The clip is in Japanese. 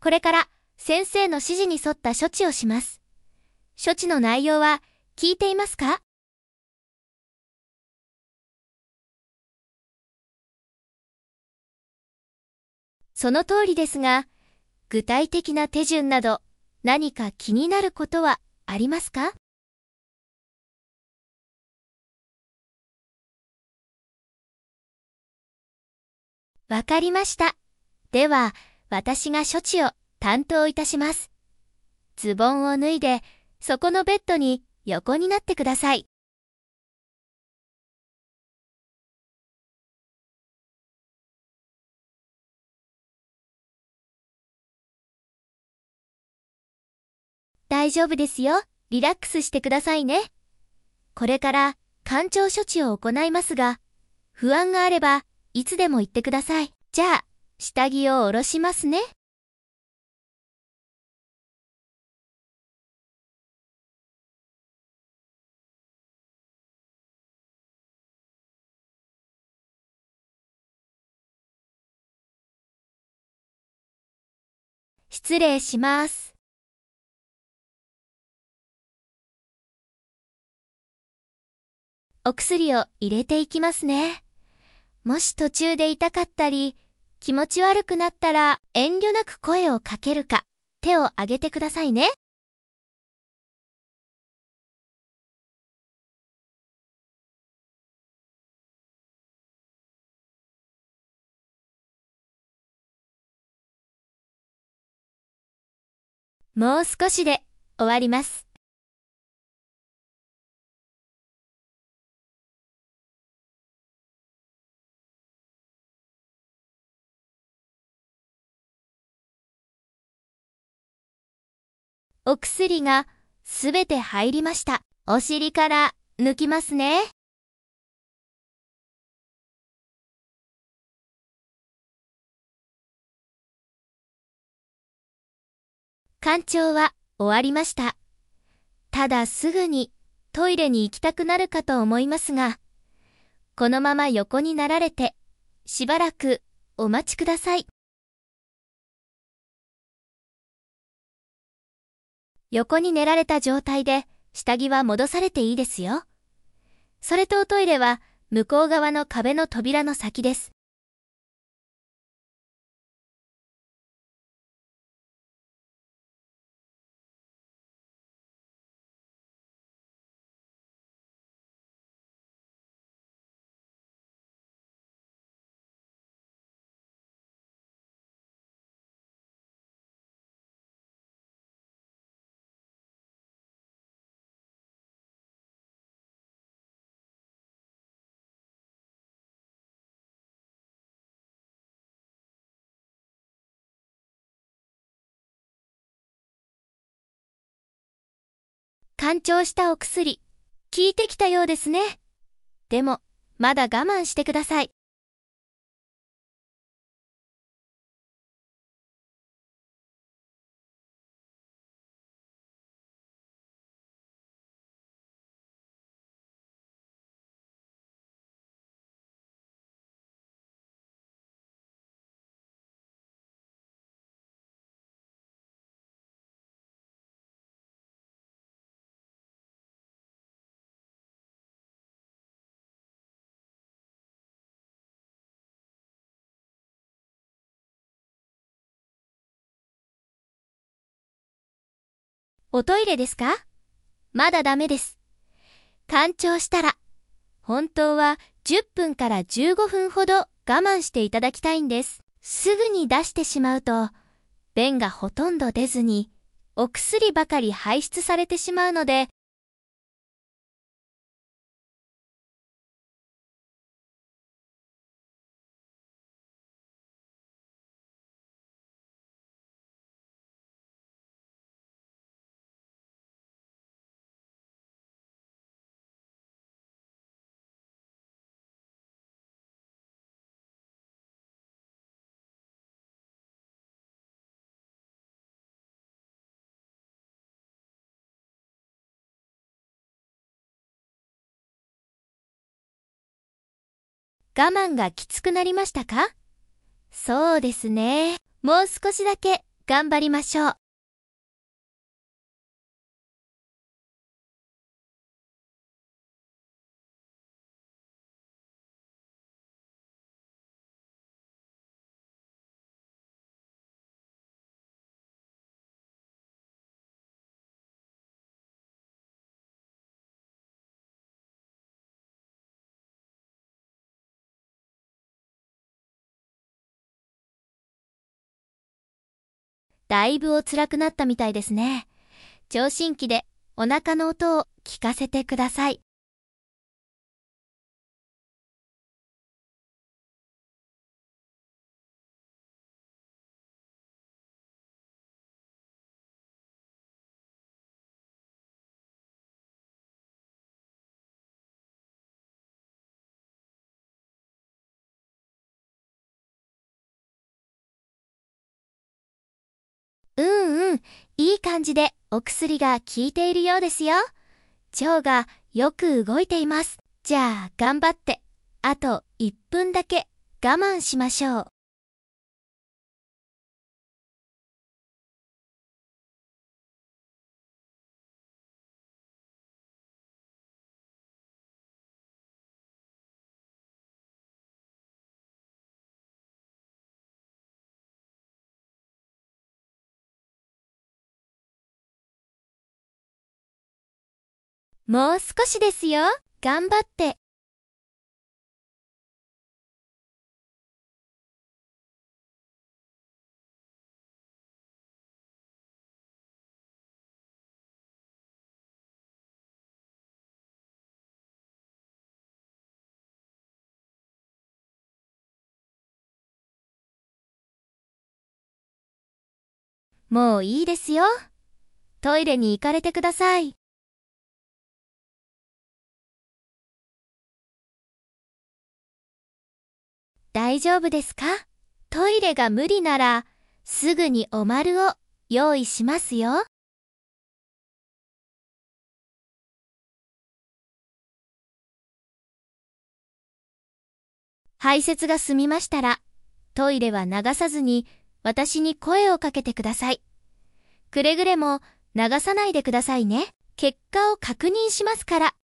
これから先生の指示に沿った処置をします。処置の内容は聞いていますか？その通りですが、具体的な手順など何か気になることはありますか？わかりました。では、私が処置を担当いたします。ズボンを脱いで、そこのベッドに横になってください。大丈夫ですよ。リラックスしてくださいね。これから環腸処置を行いますが、不安があればいつでも言ってください。じゃあ、下着を下ろしますね。失礼します。お薬を入れていきますね。もし途中で痛かったり、気持ち悪くなったら遠慮なく声をかけるか、手を挙げてくださいね。もう少しで終わります。お薬がすべて入りました。お尻から抜きますね。完腸は終わりました。ただすぐにトイレに行きたくなるかと思いますが、このまま横になられて、しばらくお待ちください。横に寝られた状態で下着は戻されていいですよ。それとおトイレは向こう側の壁の扉の先です。完腸したお薬、効いてきたようですね。でも、まだ我慢してください。おトイレですか？まだダメです。完腸したら、本当は10分から15分ほど我慢していただきたいんです。すぐに出してしまうと、便がほとんど出ずに、お薬ばかり排出されてしまうので、我慢がきつくなりましたか？そうですね。もう少しだけ頑張りましょう。だいぶお辛くなったみたいですね。聴診器でお腹の音を聞かせてください。いい感じでお薬が効いているようですよ。腸がよく動いています。じゃあ頑張って、あと1分だけ我慢しましょう。もう少しですよ。頑張って。もういいですよ。トイレに行かれてください。大丈夫ですか？トイレが無理なら、すぐにお丸を用意しますよ。排泄が済みましたら、トイレは流さずに私に声をかけてください。くれぐれも流さないでくださいね。結果を確認しますから。